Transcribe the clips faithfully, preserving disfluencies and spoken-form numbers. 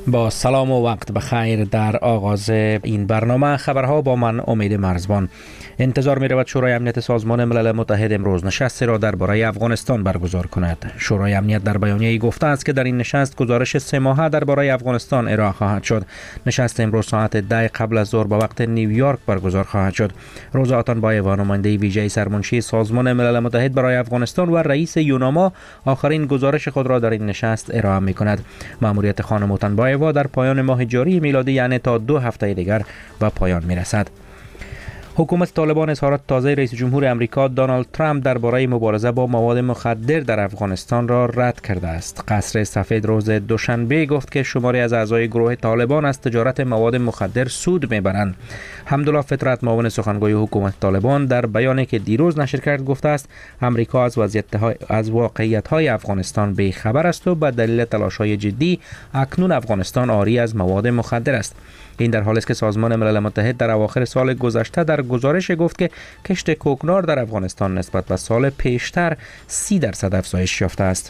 با سلام و وقت بخیر. در آغاز این برنامه خبرها با من امید مرزبان. انتظار می رود شورای امنیت سازمان ملل متحد امروز نشستی را درباره افغانستان برگزار کند. شورای امنیت در بیانیه‌ای گفته است که در این نشست گزارش سه ماهه درباره افغانستان ارائه خواهد شد. نشست امروز ساعت ده قبل از ظهر به وقت نیویورک برگزار خواهد شد. روزا آتانبایوا نماینده ویژه سرمنشی سازمان ملل متحد برای افغانستان و رئیس یوناما آخرین گزارش خود را در این نشست ارائه می کند. مأموریت خانم آتانبایوا در پایان ماه جاری میلادی یعنی تا دو هفته دیگر به پایان می رسد. حکومت طالبان اظهارات تازه رئیس جمهور امریکا دونالد ترامپ درباره مبارزه با مواد مخدر در افغانستان را رد کرده است. قصر سفید روز دوشنبه گفت که شماری از اعضای گروه طالبان از تجارت مواد مخدر سود میبرند. حمدالله فطرت معاون سخنگوی حکومت طالبان در بیانیه که دیروز نشر کرد گفته است امریکا از وضعیت از واقعیت‌های افغانستان بی‌خبر است و به دلیل تلاش‌های جدی اکنون افغانستان عاری از مواد مخدر است. این در حالی است که سازمان ملل متحد در اواخر سال گذشته در گزارش گفت که کشت کوکنار در افغانستان نسبت به سال پیشتر سی درصد افزایش یافته است.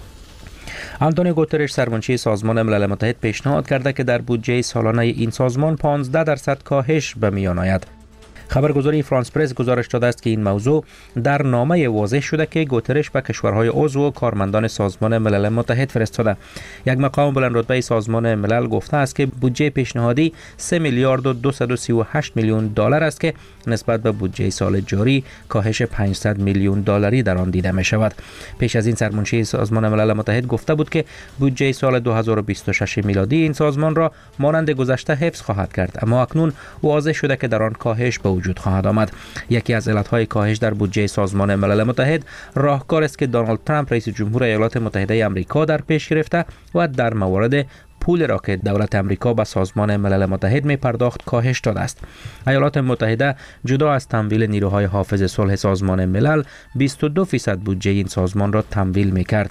آنتونیو گوترش سرمنشی سازمان ملل متحد پیشنهاد کرده که در بودجه سالانه این سازمان پانزده درصد کاهش به میان آید. خبرگزاری فرانس پرس گزارش داده است که این موضوع در نامه واضح شده که گوترش به کشورهای عضو و کارمندان سازمان ملل متحد فرستاده. یک مقام بلند رتبه سازمان ملل گفته است که بودجه پیشنهادی سه میلیارد و دویست و سی و هشت میلیون دلار است که نسبت به بودجه سال جاری کاهش پانصد میلیون دلاری در آن دیده می شود. پیش از این سرمنشی سازمان ملل متحد گفته بود که بودجه سال دو هزار و بیست و شش میلادی این سازمان را مانند گذشته حفظ خواهد کرد، اما اکنون واضح شده که در آن کاهش به وجود خواهد آمد. یکی از علتهای کاهش در بودجه سازمان ملل متحد راهکار است که دونالد ترامپ رئیس جمهور ایالات متحده آمریکا در پیش گرفته و در مورد پول را که دولت آمریکا به سازمان ملل متحد می پرداخت کاهش داده است. ایالات متحده جدا از تمویل نیروهای حافظ صلح سازمان ملل بیست و دو درصد بودجه این سازمان را تمویل می کرد.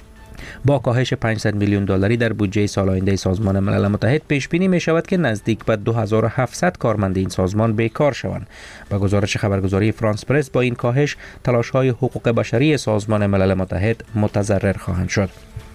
با کاهش پانصد میلیون دلاری در بودجه سال آینده سازمان ملل متحد پیش بینی می شود که نزدیک به دو هزار و هفتصد کارمند این سازمان بیکار شوند. با گزارش خبرگزاری فرانس پرس با این کاهش تلاش‌های حقوق بشری سازمان ملل متحد متضرر خواهند شد.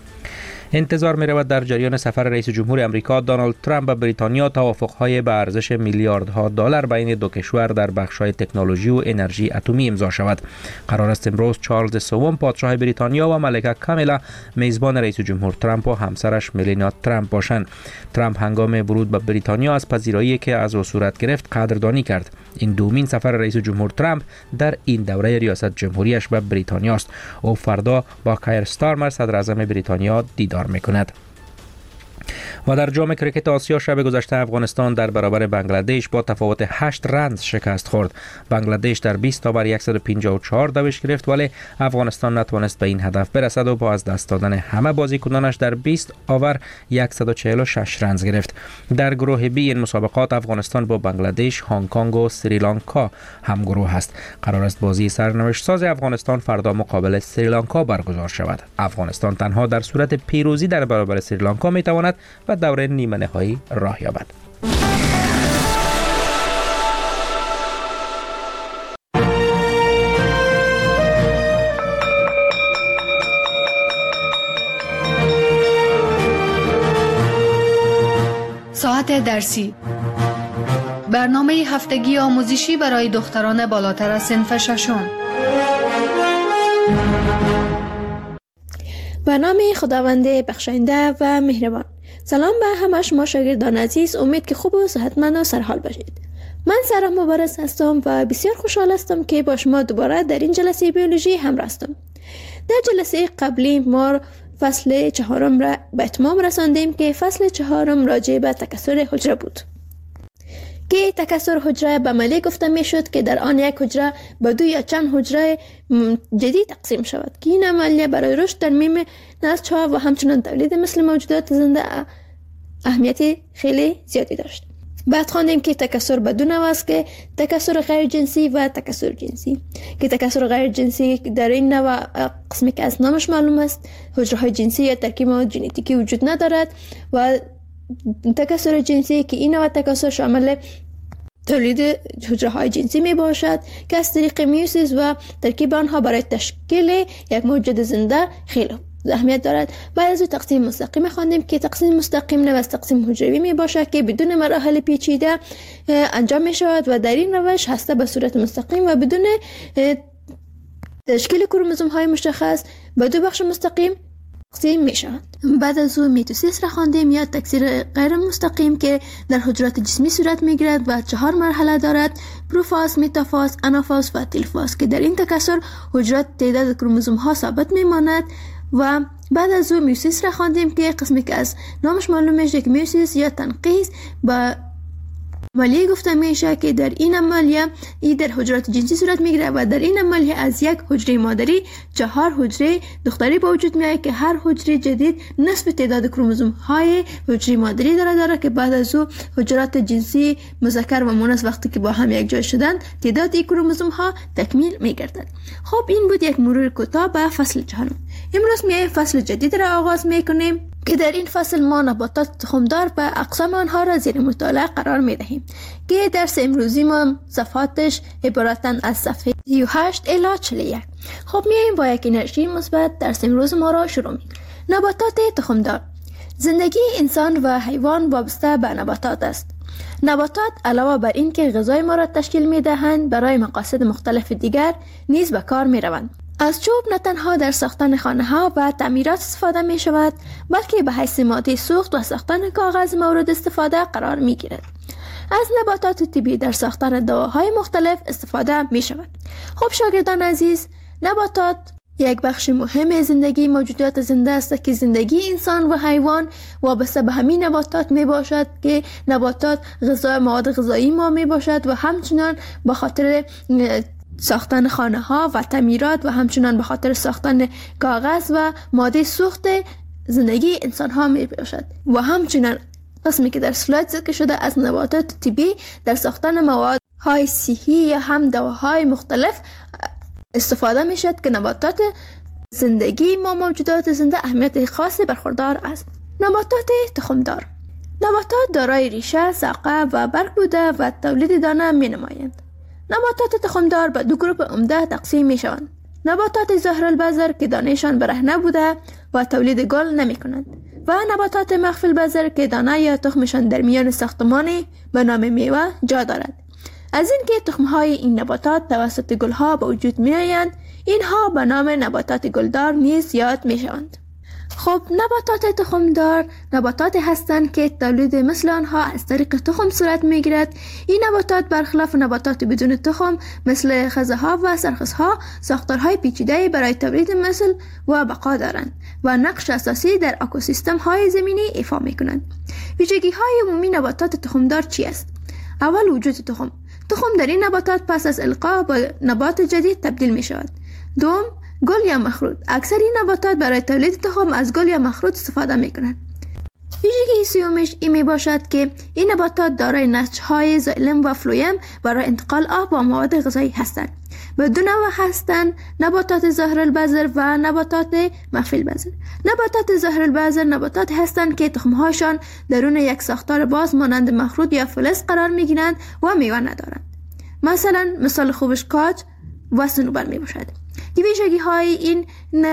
انتظار می رود در جریان سفر رئیس جمهور امریکا دونالد ترامپ به بریتانیا توافق‌های به ارزش میلیاردها دلار بین دو کشور در بخش‌های تکنولوژی و انرژی اتمی امضا شود. قرار است امروز چارلز سوم پادشاه بریتانیا و ملکه کامیلا میزبان رئیس جمهور ترامپ و همسرش ملانیا ترامپ باشند. ترامپ هنگام ورود به بریتانیا از پذیرایی که از او صورت گرفت قدردانی کرد. این دومین سفر رئیس جمهور ترامپ در این دوره ریاست جمهوریش به بریتانیا است. او فردا با کایر استارمر صدر اعظم بریتانیا دیدار میکند. و در جام کرکت آسیا شب گذشته افغانستان در برابر بنگلادش با تفاوت هشت رنز شکست خورد. بنگلادش در بیست اوور صد و پنجاه و چهار دوش گرفت ولی افغانستان نتوانست به این هدف برسد و با از دست دادن همه بازیکنانش در بیست اوور صد و چهل و شش رنز گرفت. در گروه بی این مسابقات افغانستان با بنگلادش، هنگ کنگ و سریلانکا هم گروه است. قرار است بازی سرنوشت ساز افغانستان فردا مقابل سریلانکا برگزار شود. افغانستان تنها در صورت پیروزی در برابر سریلانکا میتواند و دوره نیمه نهایی راه یابد. ساعت درسی، برنامه هفتگی آموزشی برای دختران بالاتر از صنف ششم. برنامه خداوند بخشاینده و مهربان. سلام به همه شما شاگردان عزیز، امید که خوب و صحتمند و سرحال باشید. من سارا مبارز هستم و بسیار خوشحال هستم که با شما دوباره در این جلسه بیولوژی همراه هستم. در جلسه قبلی ما فصل چهارم را به اتمام رساندیم که فصل چهارم راجع به تکثر حجره بود که تکثر حجره به عملی گفته می شد که در آن یک حجره به دو یا چند حجره جدید تقسیم شود که این عملیه برای رشد ترمیم نسل‌ها و همچنان تولید مثل موجودات زنده اهمیت خیلی زیادی داشت. بعد خواندیم که تکثر به دو نوع است که تکثر غیر جنسی و تکثر جنسی که تکثر غیر جنسی در این نوع قسمی که از نامش معلوم است حجره های جنسی یا ترکیب مواد ژنتیکی وجود ندارد و تکثر جنسی که این نوع تکثر شامل تولید حجره های جنسی می باشد که از طریق میوسیس و ترکیب آنها برای تشکیل یک موجود زنده خیلی اهمیت دارد. بعد از او تقسیم مستقیم خواندیم که تقسیم مستقیم نوست تقسیم حجروی می باشد که بدون مراحل پیچیده انجام می شود و در این روش هسته به صورت مستقیم و بدون تشکیل کروموزوم های مشخص به دو بخش مستقیم تقسیم می شود. بعد از او میتوسیس را خواندیم یا تکثیر غیر مستقیم که در حجرات جسمی صورت می گیرد و چهار مرحله دارد: پروفاز، متافاز، آنافاز و تلفاز که در این تکثر حجرات تعداد کروموزوم ها ثابت می ماند. و بعد از او میوسیس را خواندیم که قسمی که از نامش معلوم میشه که میوسیس یا تنقیز با عملیه گفته میشه که در این عملیه ای در حجرات جنسی صورت میگیره و در این عملیه از یک حجره مادری چهار حجره دختری به وجود میاد که هر حجره جدید نصف تعداد کروموزوم های حجره مادری داره داره که بعد از او حجرات جنسی مذکر و مؤنث وقتی که با هم یک جای شدن تعداد این کروموزوم ها تکمیل میگردد. خب این بود یک مرور کوتاه به فصل چهارم. امروز میایم فصل جدید را آغاز میکنیم که در این فصل ما نباتات تخمدار و اقسام آنها را زیر مطالعه قرار می دهیم که درس امروزی ما صفحاتش عبارتند از صفحه سی و هشت الی چهل و یک. خب میایم با یک انرژی مثبت درس امروز ما را شروع می. نباتات تخمدار. زندگی انسان و حیوان وابسته به نباتات است. نباتات علاوه بر این که غذای ما را تشکیل می دهند برای مقاصد مختلف دیگر نیز به کار می روند. از چوب نه تنها در ساختن خانه ها و تعمیرات استفاده می شود بلکه به حیث ماده سوخت و ساختن کاغذ مورد استفاده قرار می گیرد. از نباتات طبی در ساختن دواهای مختلف استفاده می شود. خب شاگردان عزیز، نباتات یک بخش مهم زندگی موجودات زنده است که زندگی انسان و حیوان وابسته به همین نباتات می باشد که نباتات غذا مواد غذایی ما می باشد و همچنان به خاطر ساختن خانه ها و تعمیرات و همچنان به خاطر ساختن کاغذ و ماده سوخت زندگی انسان ها می باشد و همچنان قسمی که در سلاید ذکر شده از نباتات طبی در ساختن مواد های صحی یا هم دواهای مختلف استفاده می شد که نباتات زندگی ما موجودات زنده اهمیت خاصی برخوردار است. نباتات تخمدار. نباتات دارای ریشه، ساقه و برگ بوده و تولید دانه می نمایند. نباتات تخمدار به دو گروه عمده تقسیم می شوند. نباتات ظاهرالبذر که دانهشان برهنه بوده و تولید گل نمی کنند و نباتات مخفی البذر که دانه یا تخمشان در میان ساختمانی به نام میوه جا دارد. از این که تخمهای این نباتات توسط گلها به وجود می آیند، اینها به نام نباتات گلدار نیز یاد می شوند. خب نباتات تخمدار نباتات هستند که تولید مثل آنها از طریق تخم صورت می گیرد. این نباتات برخلاف نباتات بدون تخم مثل خزه ها و سرخس ها ساختارهای پیچیده برای تولید مثل و بقا دارند و نقش اساسی در اکوسیستم های زمینی ایفا می کنند. ویژگی های عمومی نباتات تخمدار چی است؟ اول، وجود تخم. تخم در این نباتات پس از القا به نبات جدید تبدیل می شود. دوم، گل یا مخروط. اکثر این نباتات برای تولید تخم از گل یا مخروط استفاده می کنند. ویژگی سیومش این می باشد که این نباتات دارای نسج‌های زایلم و فلویم برای انتقال آب و مواد غذایی هستند. به دو نوع هستند: نباتات ظاهرالبذر و نباتات مخفی البذر. نباتات ظاهرالبذر نباتات هستند که تخمهاشان درون یک ساختار باز مانند مخروط یا فلز قرار می گیرند و میوه ندارند. مثلا مثال خوبش کاج و صنوبر می باشد. ویژگی های این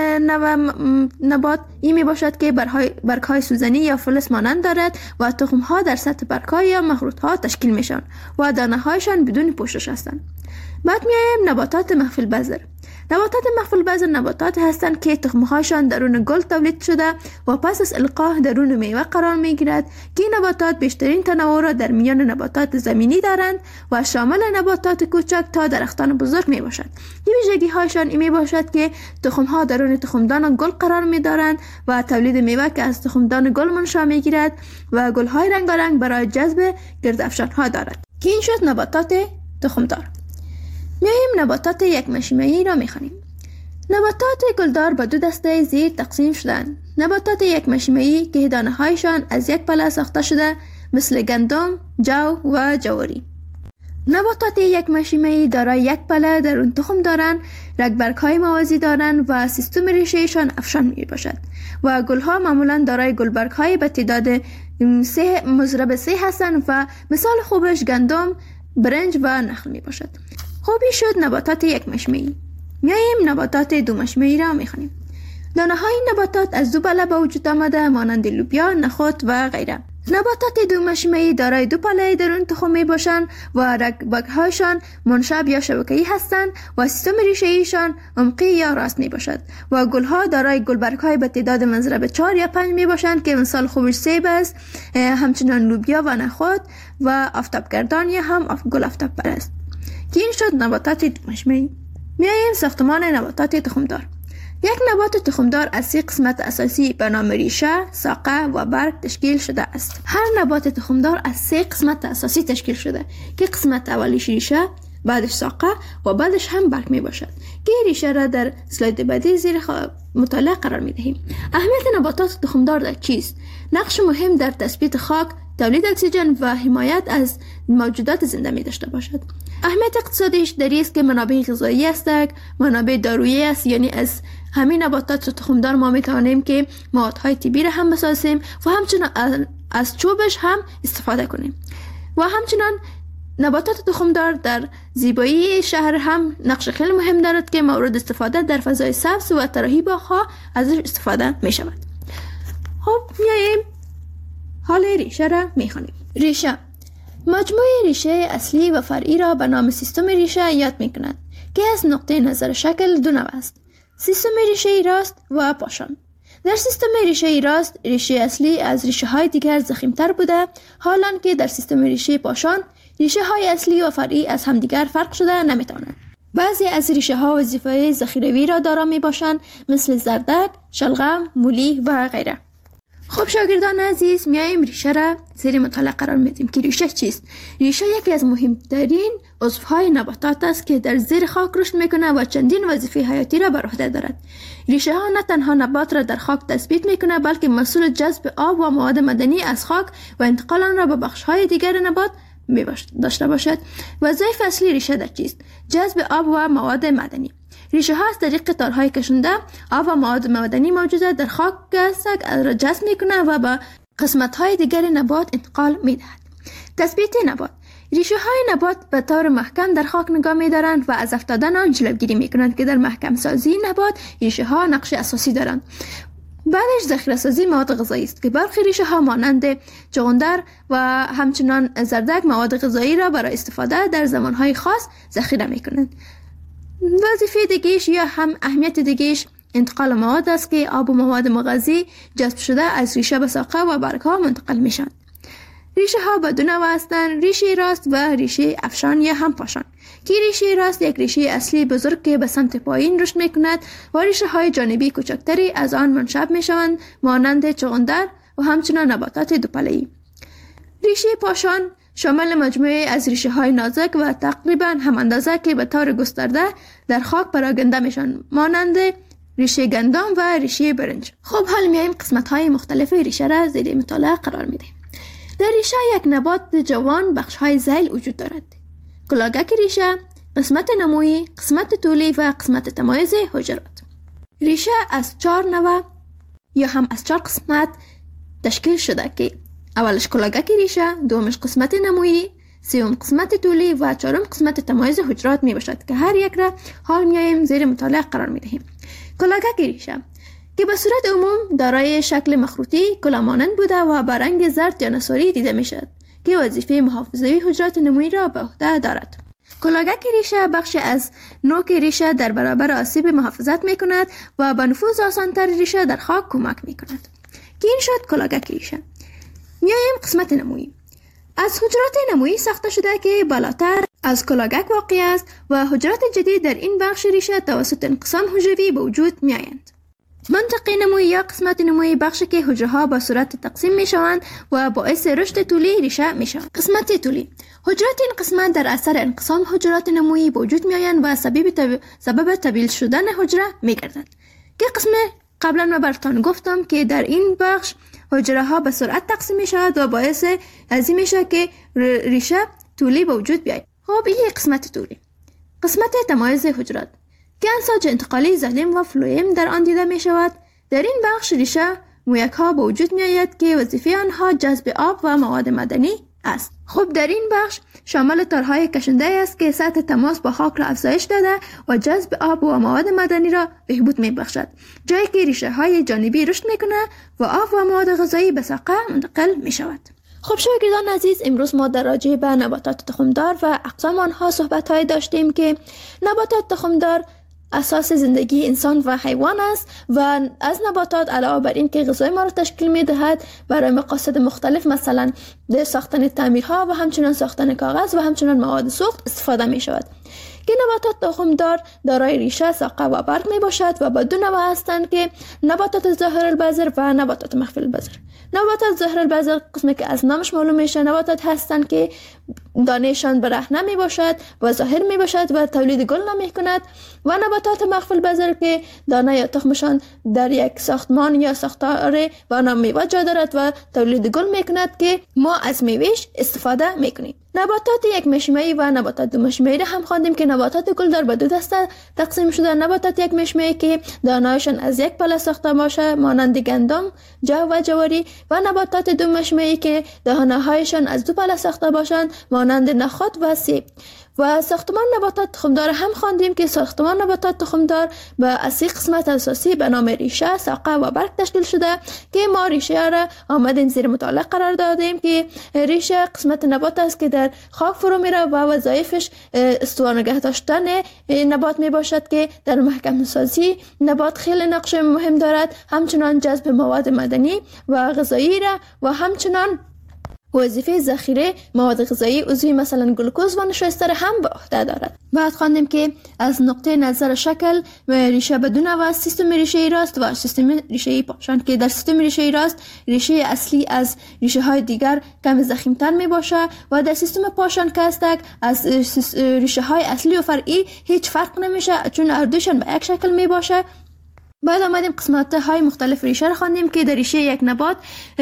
نبات این می باشد که برگ های سوزنی یا فلز مانند دارد و تخم ها در سطح برگ ها یا مخروط ها تشکیل می شوند و دانه هایشان بدون پوشش هستند. بعد می آییم نباتات مخفی البذر. نباتات مخفی البذر نباتات هستند که تخم هایشان درون گل تولید شده و پس از القاء درون میوه قرار می گیرد که این نباتات بیشترین تنوع را در میان نباتات زمینی دارند و شامل نباتات کوچک تا درختان بزرگ می باشد. ویژگی هایشان این می باشد که تخم ها درون تخمدان گل قرار می دارند و تولید میوه که از تخمدان گل منشأ می گیرد و گل های رنگارنگ برای جذب گردافشان ها دارد که این شد نباتات تخمدار. میایم نباتات یک مشیمه‌ای را میخوانیم. نباتات گلدار به دو دسته زیر تقسیم شدند. نباتات یک مشیمه‌ای که دانه هایشان از یک پله ساخته شده مثل گندم، جو و جواری. نباتات یک مشیمه‌ای دارای یک پله درون تخم دارند، رگبرگ های موازی دارند و سیستم ریشه‌شان افشان می باشد و گلها معمولا دارای گلبرگ های به تعداد سه مضرب سه هستند و مثال خوبش گندم، برنج و نخل می باشد. خوبی شد نباتات یک مشیمه‌ای. میایم نباتات دو مشیمه‌ای را میخوانیم. دانه های نباتات از دو پله به وجود آمده مانند لوبیا، نخود و غیره. نباتات دو مشیمه‌ای دارای دو پله درون تخم می باشند و رگ‌بگ‌هایشان منشعب یا شبکه‌ای هستند و سیستم ریشه‌ایشان عمقی یا راست می باشد و گلها دارای گلبرگ‌های به تعداد منضرب چهار یا پنج می باشند که مثال خوبش سیب است، همچنان لوبیا و نخود و آفتابگردان یا هم گل آفتاب پرست. که این شد نباتات دو مشیمه‌ای. میاییم ساختمان نباتات تخمدار. یک نبات تخمدار از سه قسمت اساسی به نام ریشه، ساقه و برگ تشکیل شده است. هر نبات تخمدار از سه قسمت اساسی تشکیل شده که قسمت اولیش ریشه، بعدش ساقه و بعدش هم برگ می باشد که ریشه را در اسلاید بعدی زیر مطالعه قرار می دهیم. اهمیت نباتات تخمدار در چیست؟ نقش مهم در تثبیت خاک، تولید اکسیژن و حمایت از موجودات زنده می داشته باشد. اهمیت اقتصادیش در این است که منابع غذایی است، منابع دارویی است، یعنی از همین نباتات تخمدار ما می توانیم که موادهای طبی را هم بسازیم و همچنان از چوبش هم استفاده کنیم. و همچنان نباتات تخمدار در زیبایی شهر هم نقش خیلی مهم دارد که مورد استفاده در فضای سبز و طراحی باغ‌ها ازش استفاده می شود. خب میاییم حال ریشه را می خوانیم. ریشه مجموعه ریشه اصلی و فرعی را به نام سیستم ریشه یاد می کنند که از نقطه نظر شکل دو نوع است: سیستم ریشه راست و پاشان. در سیستم ریشه راست ریشه اصلی از ریشه های دیگر ضخیم‌تر بوده، حالان که در سیستم ریشه پاشان ریشه های اصلی و فرعی از همدیگر فرق شده نمی توانند. بعضی از ریشه ها وظیفه ذخیروی را دارا می باشند، مثل زردک، شلغم، مولی و غیره. خب شاگردان عزیز، میاییم ریشه را زیر مطالعه قرار میدیم که ریشه چیست؟ ریشه یکی از مهمترین عضوهای نباتات است که در زیر خاک رشد میکنه و چندین وظیفه حیاتی را بر عهده دارد. ریشه ها نه تنها نبات را در خاک تثبیت میکنه، بلکه مسئول جذب آب و مواد معدنی از خاک و انتقال آن را به بخش های دیگر نبات می داشته باشد. وظایف اصلی ریشه در چیست؟ جذب آب و مواد معدنی. ریشه ها از طریق تارهای کشنده آب و مواد معدنی موجوده در خاک را جذب میکنه و به قسمت های دیگر نبات انتقال میدهد. تثبیت نبات: ریشه های نبات به طور محکم در خاک نگاه میدارند و از افتادن آن جلوگیری میکنند که در محکم سازی نبات ریشه ها نقش اساسی دارند. بعدش ذخیره سازی مواد غذایی است که برخی ریشه ها مانند چغندر و همچنان زردک مواد غذایی را برای استفاده در زمانهای خاص ذخیره میکنند. وظیفه دیگه‌اش یا هم اهمیت دیگه‌اش انتقال مواد است که آب و مواد مغذی جذب شده از ریشه به ساقه و برگ ها منتقل میشن. ریشه ها به دو نوع هستند: ریشه راست و ریشه افشان یا هم پاشان. که ریشه راست یک ریشه اصلی بزرگ که به سمت پایین رشد میکند و ریشه های جانبی کوچکتری از آن منشعب میشوند، مانند چغندر و همچنان نباتات دوپله‌ای. ریشه پاشان شامل مجموعه از ریشه های نازک و تقریبا هم اندازه که به طور گسترده در خاک پراگنده میشن، مانند ریشه گندم و ریشه برنج. خب حال میایم قسمت های مختلف ریشه را زیر مطالعه قرار میدیم. در ریشه یک نبات جوان بخش های ذیل وجود دارد: کلاگک ریشه، قسمت نمویی، قسمت طولی و قسمت تمایز حجرات. ریشه از چهار نوع یا هم از چهار قسمت تشکیل شده که اولش کلاگک ریشه، دومش قسمت نمویی، سوم قسمت طولی و چهارم قسمت تمایز حجرات می باشد که هر یک را حال میایم زیر مطالعه قرار می دهیم. کلاگک ریشه که به صورت عموم دارای شکل مخروطی کلامانند بوده و به رنگ زرد یا نصاری دیده می شود که وظیفه محافظوی حجرات نمویی را به عهده دارد. کلاگک ریشه بخش از نوک ریشه در برابر آسیب محافظت می کند و به نفوذ آسانتر ریشه در خاک کمک می کند. که این شد کلاگک ریشه. میایم قسمت نمویی. از حجرات نمویی ساخته شده که بالاتر از کلاگک واقع است و حجرات جدید در این بخش ریشه توسط انقسام حجروی به وجود می آیند. منطقه نمویی یا قسمت نمویی بخشی که حجره ها با صورت تقسیم می شوند و باعث رشد طولی ریشه می شوند. قسمت طولی: حجرات این قسمت در اثر انقسام حجرات نمویی به وجود می آیند و سبب تب... سبب طویل شدن حجره می گردند. که قسم قبلا ما براتون گفتم که در این بخش حجره ها به سرعت تقسیم می شود و باعث از این می شود که ریشه طولی به وجود بیاید. خب این قسمت طولی. قسمت تمایز حجرات که انساج انتقالی ظالم و فلویم در آن دیده می شود. در این بخش ریشه مویک ها به وجود می آید که وظیفه آنها جذب آب و مواد معدنی است. خب در این بخش شامل تارهای کشنده است که سطح تماس با خاک را افزایش داده و جذب آب و مواد معدنی را بهبود می بخشد، جایی که ریشه های جانبی رشد می کنه و آب و مواد غذایی به ساقه منتقل می شود. خب شاگردان عزیز، امروز ما در راجع به نباتات تخمدار و اقسام آنها صحبت های داشتیم که نباتات تخمدار اساس زندگی انسان و حیوان است و از نباتات علاوه بر این که غذای ما را تشکیل می دهد، برای مقاصد مختلف مثلا در ساختن تعمیرها و همچنان ساختن کاغذ و همچنان مواد سوخت استفاده می شود. که نباتات تخمدار دارای ریشه، ساقه و برگ می باشد و با دو نوع هستند که نباتات ظاهر البذر و نباتات مخفی البذر. نباتات ظاهر البذر قسمی که از نامش معلوم میشه نباتات هستند که دانهشان برهنه می باشد و ظاهر می باشد و تولید گل نمی کند، و نباتات مخفی البذر که دانه یا تخمشان در یک ساختمان یا ساختار و آن میوه جا دارد و تولید گل می کند که ما از میوهش استفاده می کنیم. نباتات یک مشیمه‌ای و نباتات دو مشیمه‌ای را هم خواندیم که نباتات گلدار به دو دسته تقسیم شده. نباتات یک مشیمه‌ای که دانه‌هایشان از یک پله ساخته باشه مانند گندم، جو و جواری، و نباتات دو مشیمه‌ای که دانه‌هایشان از دو پله ساخته باشند مانند نخود و سیب. و ساختمان نباتات تخمدار هم خواندیم که ساختمان نباتات تخمدار به از سه قسمت اساسی به نام ریشه، ساقه و برگ تشکیل شده که ما ریشه را آمدیم زیر مطالعه قرار دادیم که ریشه قسمت نبات است که در خاک فرو میره و وظایفش استوار نگه داشتن نبات می باشد که در محکم سازی نبات خیلی نقش مهم دارد، همچنان جذب مواد معدنی و غذایی را و همچنان وظیفه ذخیره مواد غذایی عضوی مثلا گلوکوز و نشایسته را هم به عهده دارد. بعد خواندیم که از نقطه نظر شکل ریشه بدون و سیستم ریشه ای راست و سیستم ریشه ای پاشان که در سیستم ریشه ای راست ریشه اصلی از ریشه های دیگر کم ضخیم‌تر می باشه و در سیستم پاشان که هستک از ریشه های اصلی و فرعی هیچ فرق نمیشه چون هر دوشان به یک شکل می باشه. بعد آمدیم قسمت های مختلف ریشه را خواندیم که در ریشه یک نبات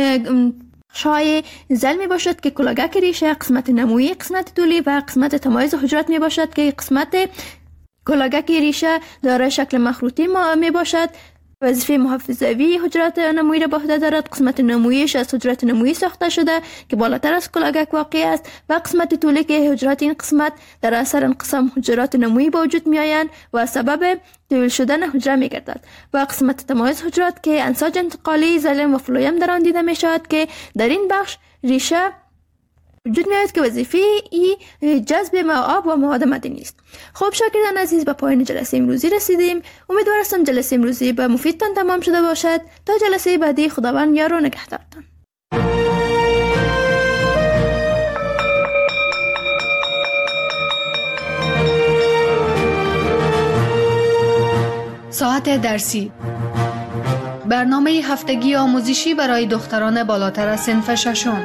شای زل می باشد که کلاگک ریشه، قسمت نمویی، قسمت طولی و قسمت تمایز حجرات می باشد که قسمت کلاگک ریشه دارای شکل مخروطی می باشد. وظیفه محافظوی حجرات نمویی را به عهده دارد. قسمت نموییش از حجرات نمویی ساخته شده که بالاتر از کلاگک واقع است و قسمت طولی که حجرات این قسمت در اثر انقسام حجرات نمویی به وجود می آیند و سبب طویل شدن حجره می گردد. و قسمت تمایز حجرات که انساج انتقالی زلم و فلویم در آن دیده می شود که در این بخش ریشه وجود می آید که وظیفه ای جذب آب و مواد معدنی است. خب شاگردان عزیز، به پایان جلسه امروزی رسیدیم. امیدوارم جلسه امروزی به مفیدتان تمام شده باشد. تا جلسه بعدی خداوند یار و نگهدارتان. ساعت درسی، برنامه هفتگی آموزشی برای دختران بالاتر از صنف ششم.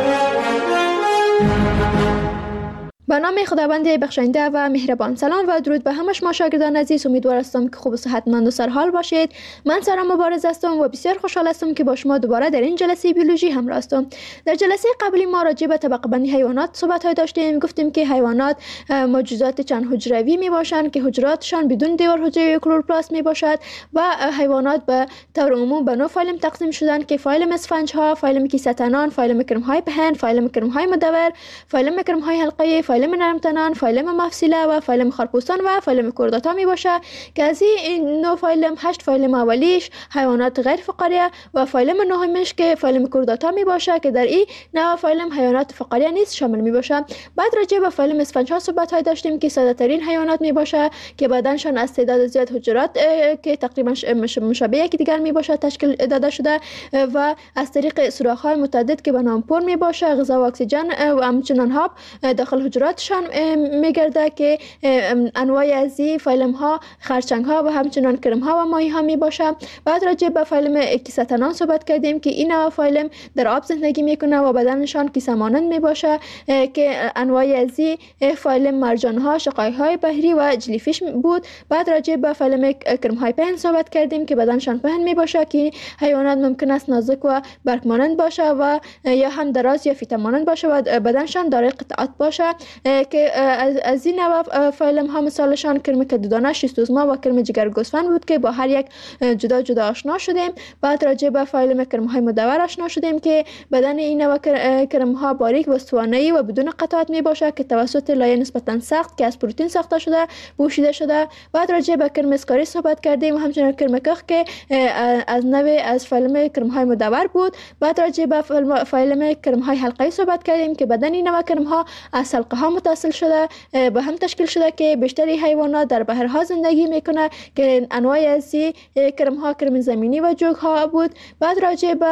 به نام خداوند بخشنده و مهربان. سلام و درود به همه شما شاگردان عزیز. امیدوار هستم که خوب و صحتمند و سرحال باشید. من سارا مبارز هستم و بسیار خوشحال هستم که با شما دوباره در این جلسه بیولوژی همراه هستم. در جلسه قبلی ما راجع به طبقه بندی حیوانات صحبت های داشتیم. گفتیم که حیوانات موجودات چند حجروی می باشند که حجراتشان بدون دیوار حجروی کلوروپلاست می باشد و حیوانات به طور عموم به نوع فایلم تقسیم شدن که فایلم اسفنج ها، فایلم کیسه‌تنان، فایلم کرم های پهن، فایلم کرم های مدور، فایلم کرم های حلقه‌ای، فایلم نرمتنان، فایلم مفصله و فایلم خرپوستان و فایلم کورداتا می باشه که از این نوع فایلم هشت فایلم اولیش حیوانات غیر فقاریه و فایلم نهمش که فایلم کورداتا می باشه که در این نوع فایلم حیوانات فقاریه نیست شامل می باشه. بعد راجع به فایلم اسفنج ها صحبت های داشتیم که ساده ترین حیوانات می باشه که بدنشان از تعداد زیاد حجرات که تقریبا مشابه یکی دیگر می باشه تشکیل داده شده و از طریق سوراخ های متعدد که به نام پر می باشه غذا و اکسیژن و همچنان آب داخل حجراتشان میگرده که انواع از این فایلم ها خرچنگ ها و همچنان کرم ها و ماهی ها می باشه. بعد راجع به فایلم کیسه‌تنان صحبت کردیم که این نوع فایلم در آب زندگی میکنه و بدنشان کیسه مانند می باشه که انواع از این فایلم مرجان ها، شقای های بحری و جلیفیش بود. بعد راجع به فایلم کرم های پهن صحبت کردیم که بدنشان پهن می باشه که حیوانات ممکن است نازک و برگ مانند باشه و یا هم دراز یا فیته مانند باشه و بدنشان دارای قطعات باشه. که از, از این نوع فایلم ها مثالشان کرم کدودانه، شیستوزما و کرم جگر گوسفند بود که با هر یک جدا جدا آشنا شدیم. بعد راجع به فایلم کرم های مدور آشنا شدیم که بدن این نوع کرم ها باریک و استوانه‌ای و بدون قطعات می باشد که توسط لایه نسبتا سخت که از پروتئین ساخته شده پوشیده شده. بعد راجع به کرم اسکاری صحبت کردیم و همچنین کرم کخ که از نوع از فایلم کرم های مدور بود. بعد راجع به فایلم کرم های حلقه‌ای صحبت کردیم که بدن این نوع کرم ها از حلقه ها متصل شده به هم تشکیل شده که بیشتری حیوانات در بحرها زندگی میکنه که انواع از کرم ها کرم زمینی و جوگ ها بود. بعد راجع به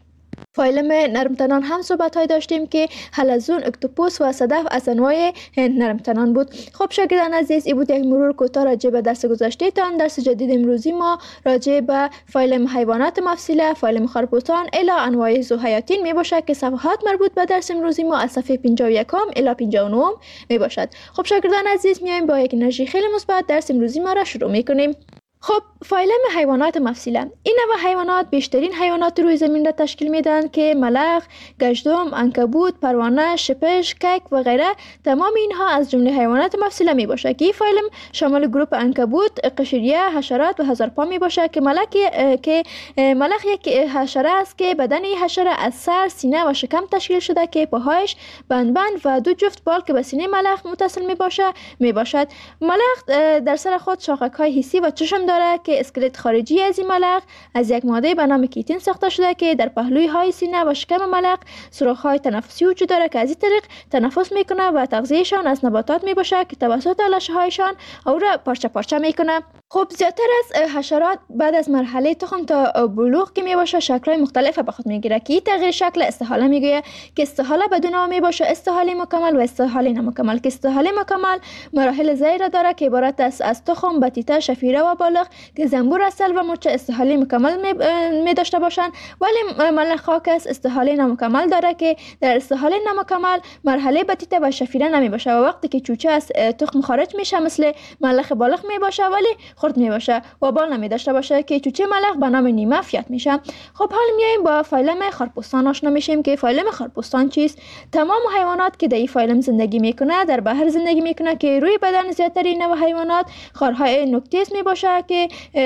فایلم نرمتنان هم صحبت های داشتیم که حلزون، اکتوپوس و صدف از انواع نرمتنان بود. خب شاگردان عزیز، این بود یک مرور کوتاه راجع به درس گذشته تان. درس جدید امروزی ما راجع به فایلم حیوانات مفصله، فایلم خرپوستان الی انواع زوحیاتین می باشد که صفحات مربوط به درس امروزی ما از صفحه پنجاه و یک الی پنجاه و نه می باشد. خب شاگردان عزیز، میایم با یک انرژی خیلی مثبت درس امروزی ما را شروع می کنیم. خب فایلم حیوانات مفصله، این نوع حیوانات بیشترین حیوانات روی زمین را تشکیل میدن که ملخ، گژدم، عنکبوت، پروانه، شپش، کک و غیره. تمام اینها از جمله حیوانات مفصله می باشه که این فایلم شامل گروپ عنکبوت، قشریه، حشرات و هزارپا می باشه که ملخ که ملخ یک حشره است که بدن این حشره از سر، سینه و شکم تشکیل شده که پاهایش بند بند و دو جفت بال که به سینه ملخ متصل می باشه می باشد. ملخ در سر خود شاخک های حسی و چشم داره که اسکلت خارجی از این ملخ از یک ماده به نام کیتین ساخته شده که در پهلوی های سینه و شکم ملخ سوراخ های تنفسی وجود داره که از این طریق تنفس میکنه و تغذیهشان از نباتات میباشه که توسط لشه هایشان او را پارچه پارچه میکنه. خب زیادتر از حشرات بعد از مرحله تخم تا بلوغ که میباشه شکل‌های مختلف به خود میگیره که این تغییر شکل استحاله میگویه که استحاله بدون آن میباشه استحاله مکمل و استحاله نامکمل که استحاله مکمل مراحل زیرا داره که عبارت است از تخم، بطیطه، شفیره و بالغ که زنبور اصل و مچ استحاله مکمل می, می داشته باشند، ولی ملخ خاکس استحاله نامکمل داره که در استحاله نامکمل مرحله بطیطه و شفیره نمی باشه و وقتی که چوچه از تخم خارج میشه مثل ملخ بالغ می باشه ولی خرد می باشه و بال نمی داشته باشه که چوچه ملخ به نام نیمه فیات میشه. خب حال میایم با فایلم خرپوستان آشنا میشیم که فایلم خرپوستان چیست. تمام حیوانات که در این فایلم زندگی میکنه در بحر زندگی میکنه که روی بدن زیادتر نوع حیوانات خارهای نکتیز می باشه که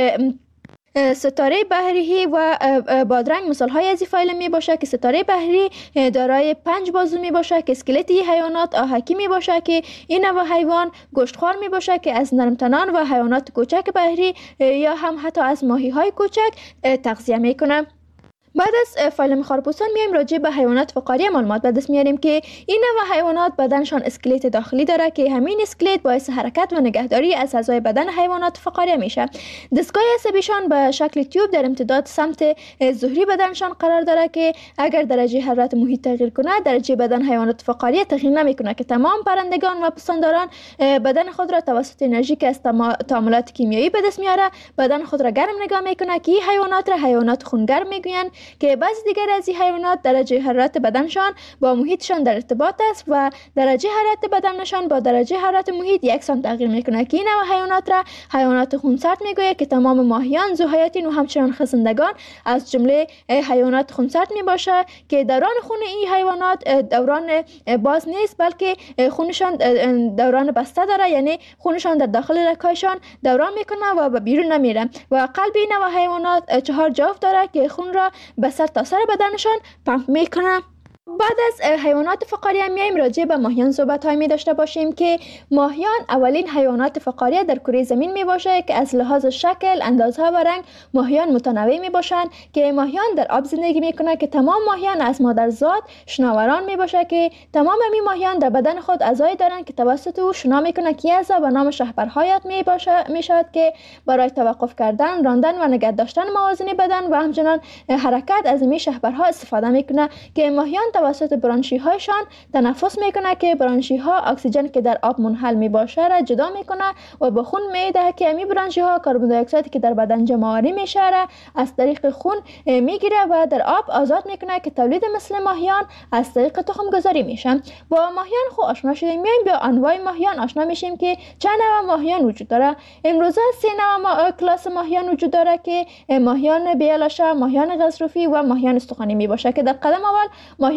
ستاره بحری و بادرنگ مثال های از این فایل می باشه که ستاره بحری دارای پنج بازو می باشه که اسکلت این حیوانات آهکی می باشه که این نوع حیوان گوشتخوار می باشه که از نرمتنان و حیوانات کوچک بحری یا هم حتی از ماهی های کوچک تغذیه می کنه. بعد از فایلم خرپوستان میایم راجع به حیوانات فقاری معلومات به دست میاریم که این نوع حیوانات بدنشان اسکلت داخلی داره که همین اسکلت باعث حرکت و نگهداری از اعضای بدن حیوانات فقاری میشه. دستگاه عصبیشان به شکل تیوب در امتداد سمت ظهری بدنشان قرار داره که اگر درجه حرارت محیط تغییر کنه درجه بدن حیوانات فقاری تغییر نمیکنه که تمام پرندگان و پستانداران بدن خود را توسط انرژی که از تعاملات کیمیایی به دست میاره بدن خود را گرم نگاه میکنه که این حیوانات را حیوانات خونگرم میگوین که بعضی دیگر از این حیوانات درجه حرارت بدنشان با محیطشان در ارتباط است و درجه حرارت بدنشان با درجه حرارت محیط یکسان تغییر میکنه که این نوع حیوانات را حیوانات خونسرد میگوید که تمام ماهیان، زوحیاتین و همچنان خزندگان از جمله حیوانات خونسرد میباشه که دوران خون این حیوانات دوران باز نیست بلکه خونشان دوران بسته داره، یعنی خونشان در داخل رگ‌هایشان دوران میکنه و به بیرون نمیره و قلب این نوع حیوانات چهار جوف داره که خون را به سر تا سر بدنشان پمپ میکنه. بعد از حیوانات فقاری هم میایم راجع به ماهیان صحبت های می داشته باشیم که ماهیان اولین حیوانات فقاری در کره زمین می باشه که از لحاظ شکل، اندازها و رنگ ماهیان متنوع می باشند که ماهیان در آب زندگی می کنه که تمام ماهیان از مادرزاد شناوران می باشه که تمام می ماهیان در بدن خود اعضایی دارند که توسط او شنا می کنه که اعضا به نام شهپرهایات می باشه می شود که برای توقف کردن، راندن و نگه داشتن موازین بدن و همچنان حرکت از این شهپرها استفاده می کنه که ماهیان توسط برانشی هایشان تنفس میکنه که برانشی ها اکسیژن که در آب منحل می باشه را جدا میکنه و به خون میده که امی برانشی ها کربن دی اکساید که در بدن جمع آوری میشه را از طریق خون میگیره و در آب آزاد میکنه که تولید مثل ماهیان از طریق تخم گذاری میشه. با ماهیان خو آشنا شدیم، میایم به انواع ماهیان آشنا میشیم که چند نوع ماهیان وجود داره. امروزه سه نوع ما... کلاس ماهیان وجود داره که ماهیان بیالاشه، ماهیان غضروفی و ماهیان استخوانی می باشه که در قدم اول ماهیان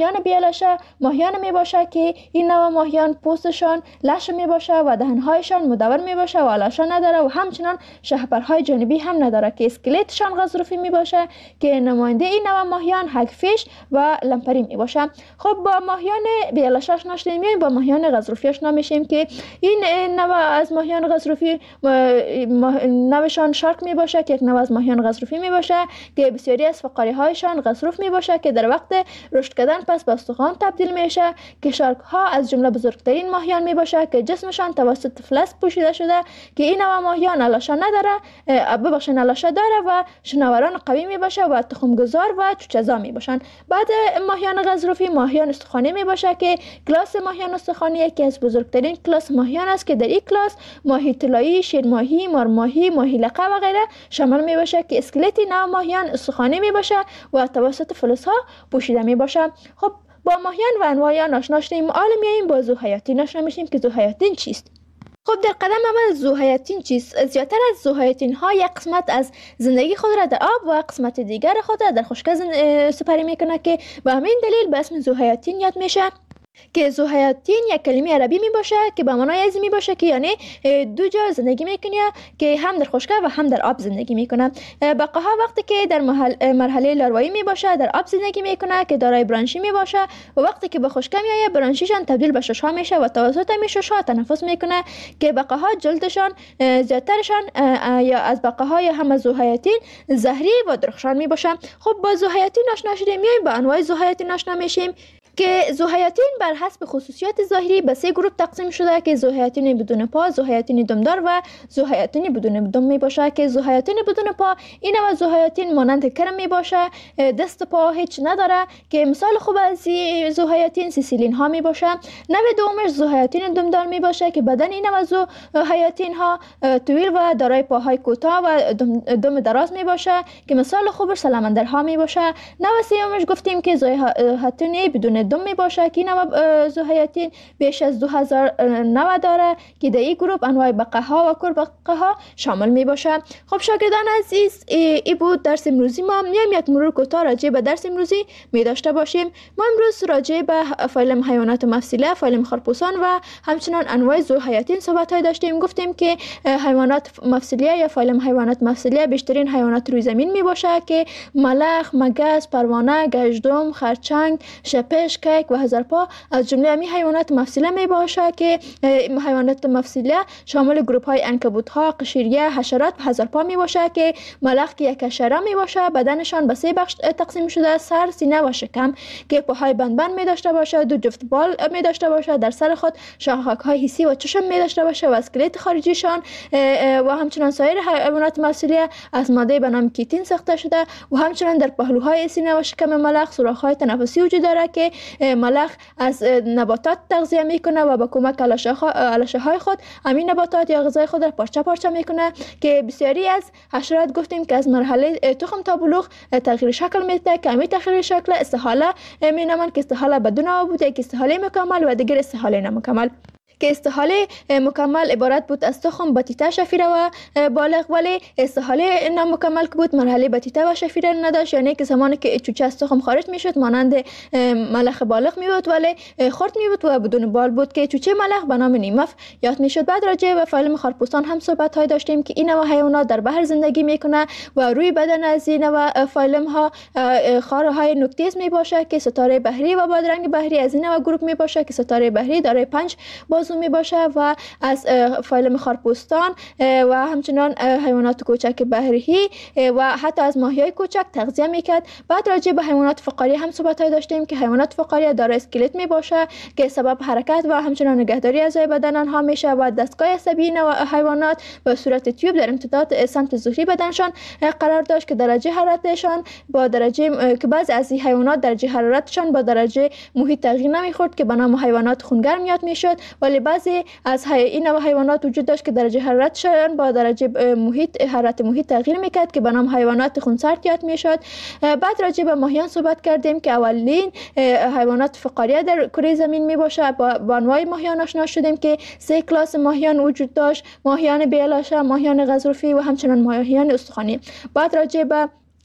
ماهیان بیالاشه ماهیان می باشه که این نوع ماهیان پوستشان لش می باشه و دهنهایشان مدور می باشه و آلاشه نداره و همچنان شهپرهای جانبی هم نداره که اسکلتشان غضروفی می باشه که نماینده این نوع ماهیان هگفیش و لمپری می باشه. خب با ماهیان بیالاشه آشنا شدیم، میایم با ماهیان غضروفی آشنا میشیم که این نوع از ماهیان غضروفی نوعشان شارک می باشه که یک نوع از ماهیان غضروفی می باشه که بسیاری از فقاری هایشان غضروف می باشه که در وقت رشد کردن پس به استخوان تبدیل میشه که شارک ها از جمله بزرگترین ماهیان می باشه که جسمشان توسط فلز پوشیده شده که این نوع ماهیان آلاشه نداره، ببخشید آلاشه داره و شناوران قوی می باشه و تخمگذار و چوچه‌زا می باشن. بعد ماهیان غضروفی ماهیان استخوانی می باشه که کلاس ماهیان استخوانی یکی از بزرگترین کلاس ماهیان است که در این کلاس ماهی طلایی، شیرماهی، مارماهی، ماهی لقه و غیره شامل می باشه که اسکلت نوع ماهیان استخوانی می باشه و توسط فلزها پوشیده می باشه. خب با ماهیان و انواع آشنا شدیم، حالا میایم با زوحیاتین آشنا میشیم که زوحیاتین چیست؟ خب در قدم اول زوحیاتین چیست؟ زیادتر از زوحیاتین ها یک قسمت از زندگی خود را در آب و قسمت دیگر خود را در خشکی سپری میکنه که به همین دلیل به اسم زوحیاتین یاد میشه که زوحیاتین یک کلمه عربی می باشه که به معنای ازی می باشه که یعنی دو جا زندگی میکنه که هم در خشکی و هم در آب زندگی میکنه. بقاها وقتی که در مرحله لاروایی می باشه در آب زندگی میکنه که دارای برانشی می باشه و وقتی که به خشکی میایه برانشیشان تبدیل به ششها میشه و توسط می ششها تنفس میکنه که بقاها جلدشان زیادترشان یا از بقاهای هم از زوحیاتین زهری و درخشان می باشه. خب با زوحیاتین آشنا شدیم، میایم با انواع زوحیاتین آشنا میشیم که زوحیاتین بر حسب خصوصیات ظاهری به سه گروه تقسیم شده که زوحیاتین بدون پا، زوحیاتین دمدار و زوحیاتین بدون دم می باشه که زوحیاتین بدون پا این نوع زوحیاتین مانند کرم می باشه، دست پا هیچ نداره که مثال خوب از زوحیاتین سیسیلین ها می باشه. نوع دومش زوحیاتین دمدار می باشه که بدن این نوع زوحیاتین ها طویل و دارای پاهای کوتاه و دم, دم دراز می باشه که مثال خوبش سلمندر ها می باشه. نوع سومش گفتیم که زوحیاتین بدون دم می باشه که نوع زوحیاتین بیش از دو هزار نوع داره که در این گروه انواع بقاها و کربقاها شامل می باشه. خب شاگردان عزیز، ای بود درس امروزی ما. میایم یک مرور کوتاه راجع به درس امروزی می داشته باشیم. ما امروز راجع به فایلم حیوانات مفصله، فایلم خرپوسان و همچنان انواع زوحیاتین صحبت های داشتیم. گفتیم که حیوانات مفصله یا فایلم حیوانات مفصله بیشترین حیوانات روی زمین می باشه که ملخ، مگس، پروانه، گژدم، خرچنگ، شپش، کیک و هزارپا از جمله همین حیوانات مفصله می باشه که حیوانات مفصله شامل گروه های عنکبوت ها، قشریه، حشرات و هزارپا می باشه که ملخ که یک حشره می باشه بدنشان به سه بخش تقسیم شده: سر، سینه و شکم که پاهای بند بند می داشته باشه، دو جفت بال می داشته باشه، در سر خود شاخک های حسی و چشم می داشته باشه و اسکلت خارجیشان و همچنان سایر حیوانات مفصله از ماده به نام کیتین ساخته شده و همچنان در پهلوهای سینه و شکم ملخ سوراخ های تنفسی وجود داره که ملخ از نباتات تغذیه میکنه و با کمک آلاشه های خود همین نباتات یا غذای خود را پارچه پارچه میکنه که بسیاری از حشرات گفتیم که از مرحله تخم تا بلوغ تغییر شکل میده که همین تغییر شکل استحاله مینامند که استحاله بدون آب بوده که استحاله مکمل و دیگر استحاله نامکمل که استحاله مکمل عبارت بود از تخم بطیطه شفیره و بالغ، ولی استحاله نامکمل که بود مرحله بطیطه و شفیره نداشت، یعنی که زمانی که چوچه از تخم خارج میشد مانند ملخ بالغ می بود ولی خرد می بود و بدون بال بود که چوچه ملخ به نام نیمف یاد میشد. بعد راجع به فایلم خرپوسان هم صحبت های داشتیم که این نوع حیوانات در بحر زندگی میکنه و روی بدن از این نوع فایلم ها خاره های نوکتیز می باشه که ستاره بحری و بادرنگ بحری از این نوع گروه می باشه که ستاره بحری دارای پنج باز می باشه و از فایلم خرپوستان و همچنان حیوانات کوچک بحری و حتی از ماهیای کوچک تغذیه میکرد. بعد راجع به حیوانات فقاری هم صحبت های داشتیم که حیوانات فقاری دارای اسکلت می باشه که سبب حرکت و همچنان نگهداری اعضای بدن آنها میشه و دستگاه عصبی و حیوانات به صورت تیوب در امتداد سمت ظهری بدنشان قرار داشت که درجه حرارتشان با درجه که بعضی از این حیوانات درجه حرارتشان با درجه محیط تغییر نمیخورد که به نام حیوانات خونگرم یاد میشد، ولی بعضی از این نوع حیوانات وجود داشت که درجه حرارتشان با درجه محیط حرارت محیط تغییر میکرد که به نام حیوانات خونسرد یاد میشد. بعد راجع به ماهیان صحبت کردیم که اولین حیوانات فقاریه در کره زمین می باشه. با انواع ماهیان آشنا شدیم که سه کلاس ماهیان وجود داشت: ماهیان بیالاشه، ماهیان غضروفی و همچنان ماهیان استخوانی. بعد راجع به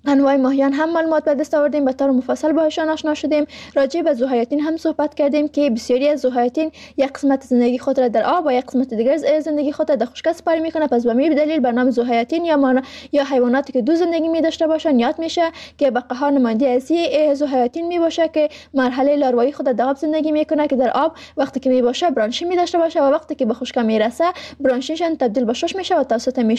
انواع ماهیان هم معلومات به دست آوردیم، به طور مفصل باهاشان آشنا شدیم. راجع به ذوحیاتین هم صحبت کردیم که بسیاری از ذوحیاتین یک قسمت زندگی خود را در آب و یک قسمت دیگر زندگی خود را در خشکی سپری میکنه. پس به همین دلیل به نام ذوحیاتین یا مانا یا حیواناتی که دو زندگی می داشته باشند یاد میشه که بقاها نماینده از ذوحیاتین می باشه که مرحله لاروایی خود در آب زندگی میکنه، که در آب وقتی که می باشه برانشی می داشته باشه و وقتی که به خشکی میرسه برانشیشان تبدیل به شش میشه و توسط